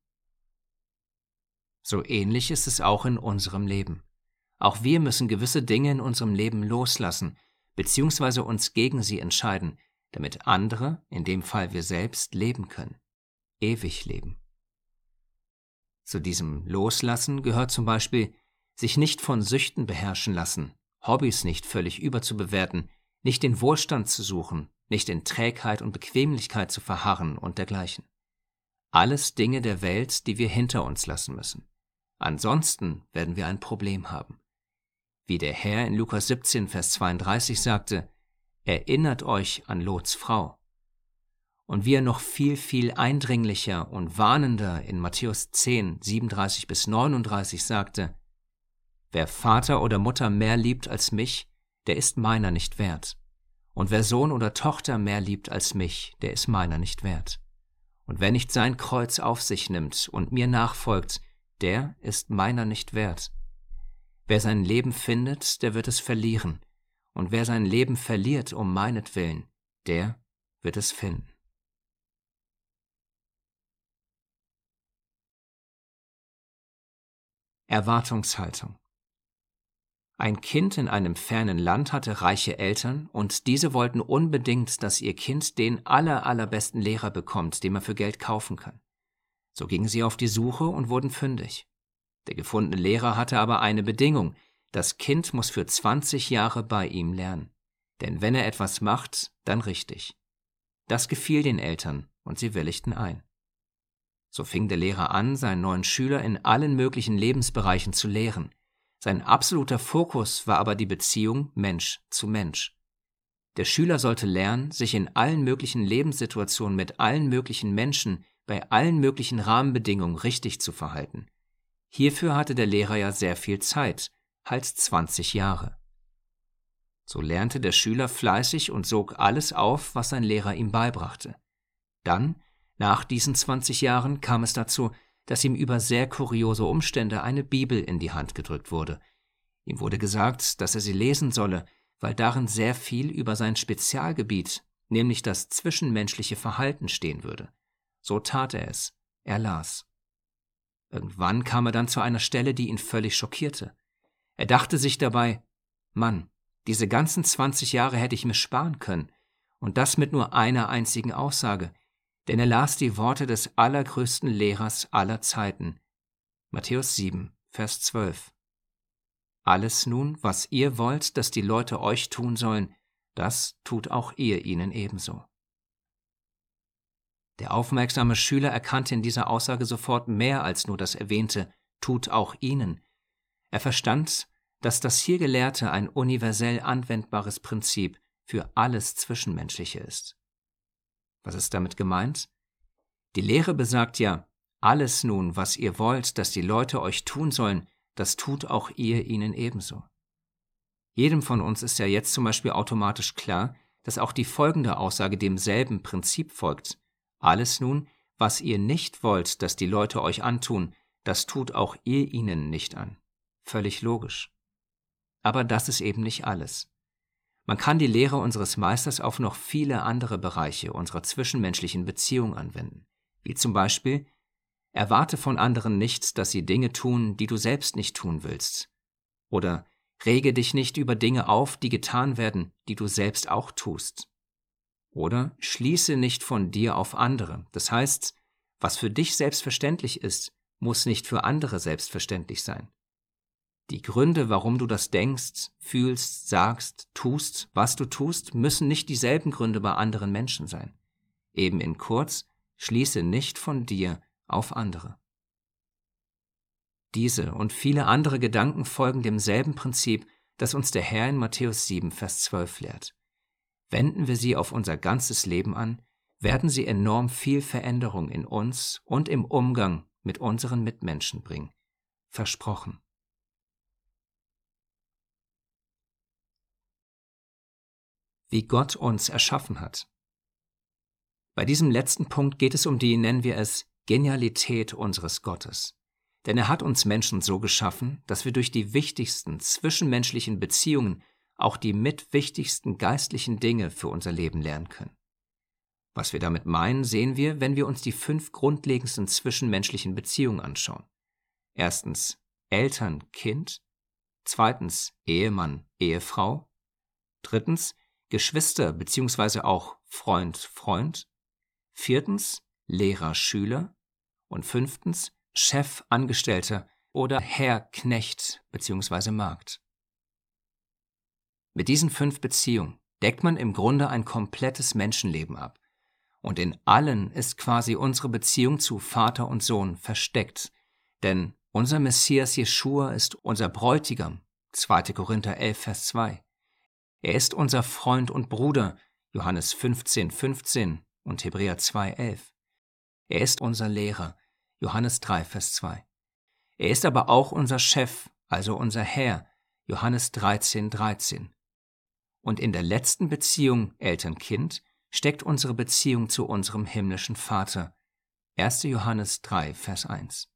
So ähnlich ist es auch in unserem Leben. Auch wir müssen gewisse Dinge in unserem Leben loslassen, beziehungsweise uns gegen sie entscheiden, damit andere, in dem Fall wir selbst, leben können. Ewig leben. Zu diesem Loslassen gehört zum Beispiel, sich nicht von Süchten beherrschen lassen, Hobbys nicht völlig überzubewerten, nicht den Wohlstand zu suchen, nicht in Trägheit und Bequemlichkeit zu verharren und dergleichen. Alles Dinge der Welt, die wir hinter uns lassen müssen. Ansonsten werden wir ein Problem haben. Wie der Herr in Lukas siebzehn, Vers zweiunddreißig sagte, erinnert euch an Lots Frau. Und wie er noch viel, viel eindringlicher und warnender in Matthäus zehn, siebenunddreißig bis neununddreißig sagte, wer Vater oder Mutter mehr liebt als mich, der ist meiner nicht wert. Und wer Sohn oder Tochter mehr liebt als mich, der ist meiner nicht wert. Und wer nicht sein Kreuz auf sich nimmt und mir nachfolgt, der ist meiner nicht wert. Wer sein Leben findet, der wird es verlieren. Und wer sein Leben verliert um meinetwillen, der wird es finden. Erwartungshaltung. Ein Kind in einem fernen Land hatte reiche Eltern und diese wollten unbedingt, dass ihr Kind den aller, allerbesten Lehrer bekommt, den man für Geld kaufen kann. So gingen sie auf die Suche und wurden fündig. Der gefundene Lehrer hatte aber eine Bedingung: Das Kind muss für zwanzig Jahre bei ihm lernen. Denn wenn er etwas macht, dann richtig. Das gefiel den Eltern und sie willigten ein. So fing der Lehrer an, seinen neuen Schüler in allen möglichen Lebensbereichen zu lehren. Sein absoluter Fokus war aber die Beziehung Mensch zu Mensch. Der Schüler sollte lernen, sich in allen möglichen Lebenssituationen mit allen möglichen Menschen bei allen möglichen Rahmenbedingungen richtig zu verhalten. Hierfür hatte der Lehrer ja sehr viel Zeit, halt zwanzig Jahre. So lernte der Schüler fleißig und sog alles auf, was sein Lehrer ihm beibrachte. Dann, nach diesen zwanzig Jahren, kam es dazu, dass ihm über sehr kuriose Umstände eine Bibel in die Hand gedrückt wurde. Ihm wurde gesagt, dass er sie lesen solle, weil darin sehr viel über sein Spezialgebiet, nämlich das zwischenmenschliche Verhalten, stehen würde. So tat er es. Er las. Irgendwann kam er dann zu einer Stelle, die ihn völlig schockierte. Er dachte sich dabei, Mann, diese ganzen zwanzig Jahre hätte ich mir sparen können, und das mit nur einer einzigen Aussage, denn er las die Worte des allergrößten Lehrers aller Zeiten. Matthäus sieben, Vers zwölf. Alles nun, was ihr wollt, dass die Leute euch tun sollen, das tut auch ihr ihnen ebenso. Der aufmerksame Schüler erkannte in dieser Aussage sofort mehr als nur das erwähnte »tut auch ihnen«. Er verstand, dass das hier Gelehrte ein universell anwendbares Prinzip für alles Zwischenmenschliche ist. Was ist damit gemeint? Die Lehre besagt ja, alles nun, was ihr wollt, dass die Leute euch tun sollen, das tut auch ihr ihnen ebenso. Jedem von uns ist ja jetzt zum Beispiel automatisch klar, dass auch die folgende Aussage demselben Prinzip folgt. Alles nun, was ihr nicht wollt, dass die Leute euch antun, das tut auch ihr ihnen nicht an. Völlig logisch. Aber das ist eben nicht alles. Man kann die Lehre unseres Meisters auf noch viele andere Bereiche unserer zwischenmenschlichen Beziehung anwenden, wie zum Beispiel: Erwarte von anderen nicht, dass sie Dinge tun, die du selbst nicht tun willst. Oder rege dich nicht über Dinge auf, die getan werden, die du selbst auch tust. Oder schließe nicht von dir auf andere. Das heißt, was für dich selbstverständlich ist, muss nicht für andere selbstverständlich sein. Die Gründe, warum du das denkst, fühlst, sagst, tust, was du tust, müssen nicht dieselben Gründe bei anderen Menschen sein. Eben in kurz, schließe nicht von dir auf andere. Diese und viele andere Gedanken folgen demselben Prinzip, das uns der Herr in Matthäus sieben, Vers zwölf lehrt. Wenden wir sie auf unser ganzes Leben an, werden sie enorm viel Veränderung in uns und im Umgang mit unseren Mitmenschen bringen. Versprochen. Wie Gott uns erschaffen hat. Bei diesem letzten Punkt geht es um die, nennen wir es, Genialität unseres Gottes. Denn er hat uns Menschen so geschaffen, dass wir durch die wichtigsten zwischenmenschlichen Beziehungen auch die mitwichtigsten geistlichen Dinge für unser Leben lernen können. Was wir damit meinen, sehen wir, wenn wir uns die fünf grundlegendsten zwischenmenschlichen Beziehungen anschauen. Erstens Eltern-Kind, zweitens Ehemann, Ehefrau, drittens Geschwister bzw. auch Freund-Freund, viertens Lehrer-Schüler und fünftens Chef-Angestellter oder Herr-Knecht bzw. Magd. Mit diesen fünf Beziehungen deckt man im Grunde ein komplettes Menschenleben ab. Und in allen ist quasi unsere Beziehung zu Vater und Sohn versteckt. Denn unser Messias Jeschua ist unser Bräutigam, zweiter Korinther elf, Vers zwei. Er ist unser Freund und Bruder, Johannes fünfzehn, fünfzehn und Hebräer zwei, elf. Er ist unser Lehrer, Johannes drei, Vers zwei. Er ist aber auch unser Chef, also unser Herr, Johannes dreizehn, dreizehn. Und in der letzten Beziehung Eltern-Kind steckt unsere Beziehung zu unserem himmlischen Vater, erster Johannes drei, Vers eins.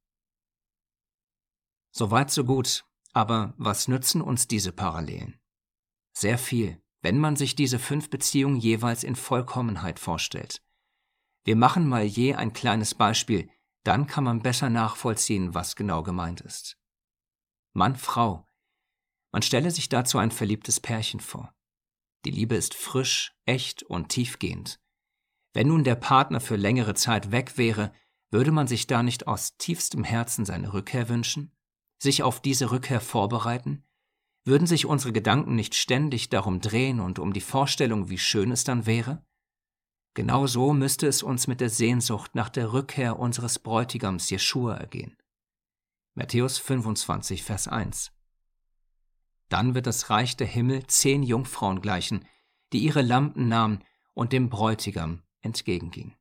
Soweit so gut, aber was nützen uns diese Parallelen? Sehr viel, wenn man sich diese fünf Beziehungen jeweils in Vollkommenheit vorstellt. Wir machen mal je ein kleines Beispiel, dann kann man besser nachvollziehen, was genau gemeint ist. Mann, Frau. Man stelle sich dazu ein verliebtes Pärchen vor. Die Liebe ist frisch, echt und tiefgehend. Wenn nun der Partner für längere Zeit weg wäre, würde man sich da nicht aus tiefstem Herzen seine Rückkehr wünschen? Sich auf diese Rückkehr vorbereiten? Würden sich unsere Gedanken nicht ständig darum drehen und um die Vorstellung, wie schön es dann wäre? Genau so müsste es uns mit der Sehnsucht nach der Rückkehr unseres Bräutigams Jeschua ergehen. Matthäus fünfundzwanzig, Vers eins. Dann wird das Reich der Himmel zehn Jungfrauen gleichen, die ihre Lampen nahmen und dem Bräutigam entgegengingen.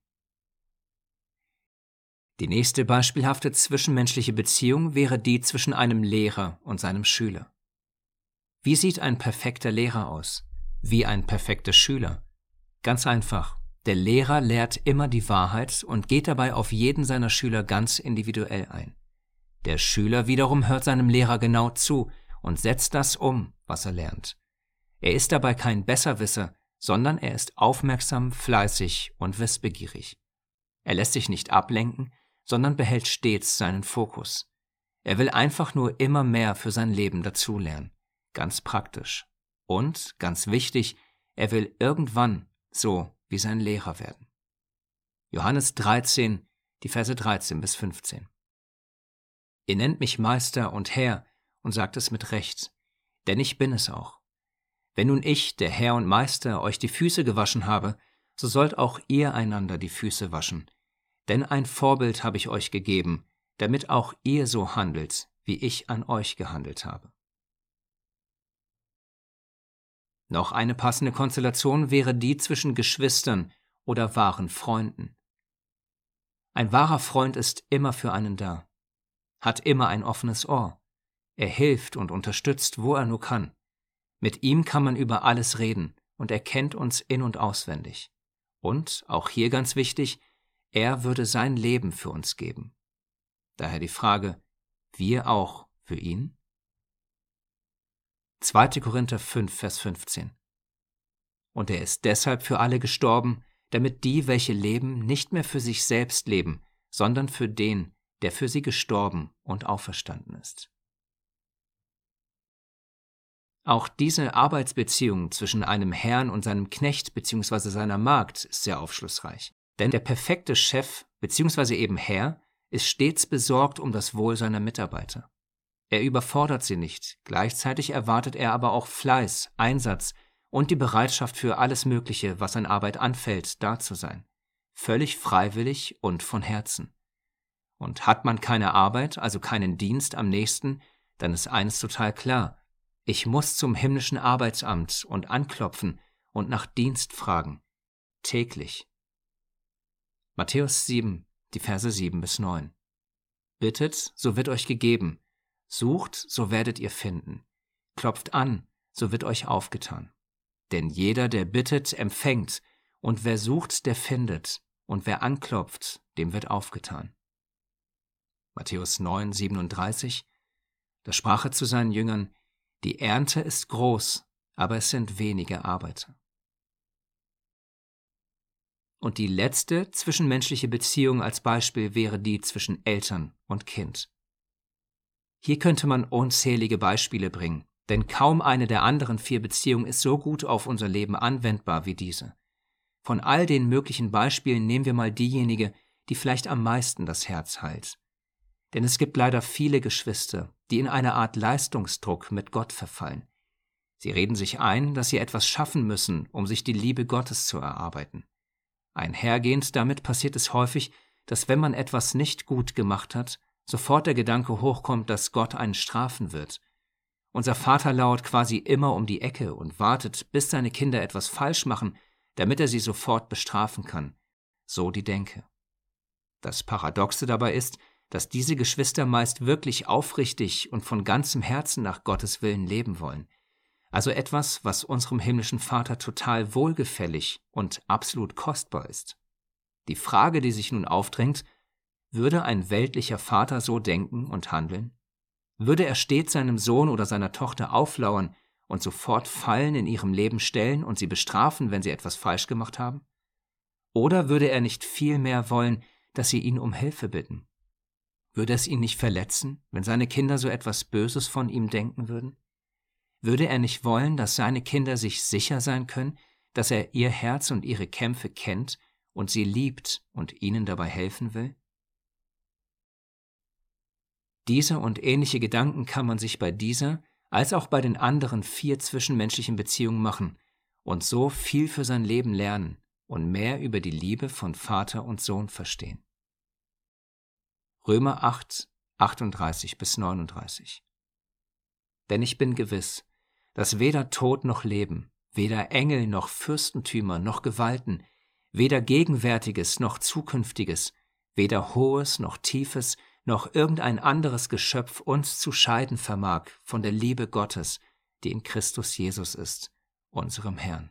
Die nächste beispielhafte zwischenmenschliche Beziehung wäre die zwischen einem Lehrer und seinem Schüler. Wie sieht ein perfekter Lehrer aus? Wie ein perfekter Schüler? Ganz einfach. Der Lehrer lehrt immer die Wahrheit und geht dabei auf jeden seiner Schüler ganz individuell ein. Der Schüler wiederum hört seinem Lehrer genau zu und setzt das um, was er lernt. Er ist dabei kein Besserwisser, sondern er ist aufmerksam, fleißig und wissbegierig. Er lässt sich nicht ablenken, sondern behält stets seinen Fokus. Er will einfach nur immer mehr für sein Leben dazulernen. Ganz praktisch. Und, ganz wichtig, er will irgendwann so wie sein Lehrer werden. Johannes dreizehn, die Verse dreizehn bis fünfzehn. Ihr nennt mich Meister und Herr und sagt es mit Recht, denn ich bin es auch. Wenn nun ich, der Herr und Meister, euch die Füße gewaschen habe, so sollt auch ihr einander die Füße waschen. Denn ein Vorbild habe ich euch gegeben, damit auch ihr so handelt, wie ich an euch gehandelt habe. Noch eine passende Konstellation wäre die zwischen Geschwistern oder wahren Freunden. Ein wahrer Freund ist immer für einen da, hat immer ein offenes Ohr. Er hilft und unterstützt, wo er nur kann. Mit ihm kann man über alles reden und er kennt uns in- und auswendig. Und, auch hier ganz wichtig, er würde sein Leben für uns geben. Daher die Frage, wir auch für ihn? zweiter Korinther fünf, Vers fünfzehn. Und er ist deshalb für alle gestorben, damit die, welche leben, nicht mehr für sich selbst leben, sondern für den, der für sie gestorben und auferstanden ist. Auch diese Arbeitsbeziehung zwischen einem Herrn und seinem Knecht bzw. seiner Magd ist sehr aufschlussreich. Denn der perfekte Chef bzw. eben Herr ist stets besorgt um das Wohl seiner Mitarbeiter. Er überfordert sie nicht, gleichzeitig erwartet er aber auch Fleiß, Einsatz und die Bereitschaft für alles Mögliche, was an Arbeit anfällt, da zu sein. völlig freiwillig und von Herzen. Und hat man keine Arbeit, also keinen Dienst am nächsten, dann ist eines total klar: Ich muss zum himmlischen Arbeitsamt und anklopfen und nach Dienst fragen. Täglich. Matthäus sieben, die Verse sieben bis neun. Bittet, so wird euch gegeben. Sucht, so werdet ihr finden. Klopft an, so wird euch aufgetan. Denn jeder, der bittet, empfängt, und wer sucht, der findet, und wer anklopft, dem wird aufgetan. Matthäus neun, siebenunddreißig. Da sprach er zu seinen Jüngern: Die Ernte ist groß, aber es sind wenige Arbeiter. Und die letzte zwischenmenschliche Beziehung als Beispiel wäre die zwischen Eltern und Kind. Hier könnte man unzählige Beispiele bringen, denn kaum eine der anderen vier Beziehungen ist so gut auf unser Leben anwendbar wie diese. Von all den möglichen Beispielen nehmen wir mal diejenige, die vielleicht am meisten das Herz heilt. Denn es gibt leider viele Geschwister, die in eine Art Leistungsdruck mit Gott verfallen. Sie reden sich ein, dass sie etwas schaffen müssen, um sich die Liebe Gottes zu erarbeiten. Einhergehend damit passiert es häufig, dass wenn man etwas nicht gut gemacht hat, sofort der Gedanke hochkommt, dass Gott einen strafen wird. Unser Vater lauert quasi immer um die Ecke und wartet, bis seine Kinder etwas falsch machen, damit er sie sofort bestrafen kann. So die Denke. Das Paradoxe dabei ist, dass diese Geschwister meist wirklich aufrichtig und von ganzem Herzen nach Gottes Willen leben wollen. Also etwas, was unserem himmlischen Vater total wohlgefällig und absolut kostbar ist. Die Frage, die sich nun aufdrängt: Würde ein weltlicher Vater so denken und handeln? Würde er stets seinem Sohn oder seiner Tochter auflauern und sofort Fallen in ihrem Leben stellen und sie bestrafen, wenn sie etwas falsch gemacht haben? Oder würde er nicht vielmehr wollen, dass sie ihn um Hilfe bitten? Würde es ihn nicht verletzen, wenn seine Kinder so etwas Böses von ihm denken würden? Würde er nicht wollen, dass seine Kinder sich sicher sein können, dass er ihr Herz und ihre Kämpfe kennt und sie liebt und ihnen dabei helfen will? Diese und ähnliche Gedanken kann man sich bei dieser als auch bei den anderen vier zwischenmenschlichen Beziehungen machen und so viel für sein Leben lernen und mehr über die Liebe von Vater und Sohn verstehen. Römer acht, achtunddreißig bis neununddreißig. Denn ich bin gewiss, dass weder Tod noch Leben, weder Engel noch Fürstentümer noch Gewalten, weder Gegenwärtiges noch Zukünftiges, weder Hohes noch Tiefes, noch irgendein anderes Geschöpf uns zu scheiden vermag von der Liebe Gottes, die in Christus Jesus ist, unserem Herrn.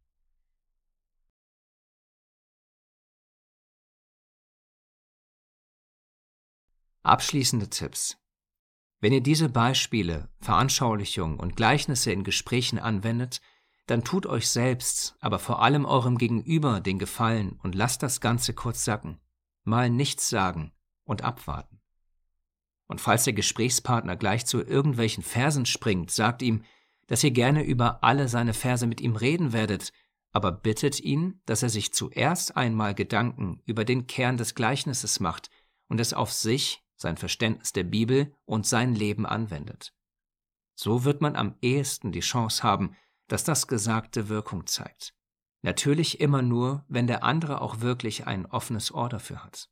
Abschließende Tipps. Wenn ihr diese Beispiele, Veranschaulichungen und Gleichnisse in Gesprächen anwendet, dann tut euch selbst, aber vor allem eurem Gegenüber den Gefallen und lasst das Ganze kurz sacken. Mal nichts sagen und abwarten. Und falls der Gesprächspartner gleich zu irgendwelchen Versen springt, sagt ihm, dass ihr gerne über alle seine Verse mit ihm reden werdet, aber bittet ihn, dass er sich zuerst einmal Gedanken über den Kern des Gleichnisses macht und es auf sich, sein Verständnis der Bibel und sein Leben anwendet. So wird man am ehesten die Chance haben, dass das Gesagte Wirkung zeigt. Natürlich immer nur, wenn der andere auch wirklich ein offenes Ohr dafür hat.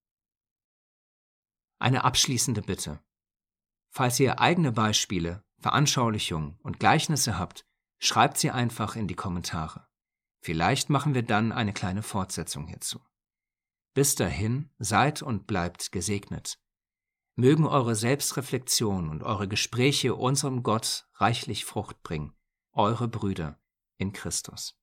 Eine abschließende Bitte. Falls ihr eigene Beispiele, Veranschaulichungen und Gleichnisse habt, schreibt sie einfach in die Kommentare. Vielleicht machen wir dann eine kleine Fortsetzung hierzu. Bis dahin, seid und bleibt gesegnet. Mögen eure Selbstreflexion und eure Gespräche unserem Gott reichlich Frucht bringen, eure Brüder in Christus.